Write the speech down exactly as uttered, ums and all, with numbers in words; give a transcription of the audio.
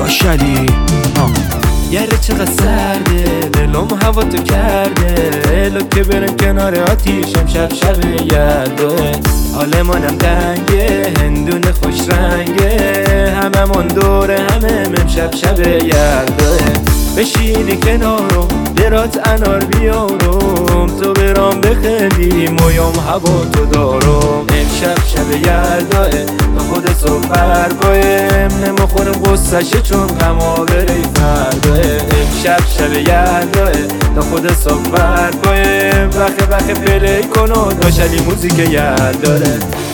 داشلی یاره چقدر سرده دلم هوا تو کرده لو که برم کنار آتیشم شب شب یلداه حال منم دنگه هندون خوش رنگه هممون دوره همه مم شب شب یلداه بشینی کنارم برات انار بیارم تو برام بخندی مویام هوا تو دارم امشب شب یلداه تا خود صبح برگاهم نمیخورم غصشه چون غما بری فرداه امشب شب یلداه تا خود صبح برگاهم وقت وقت پلی کن و داشلی موزیک یلداه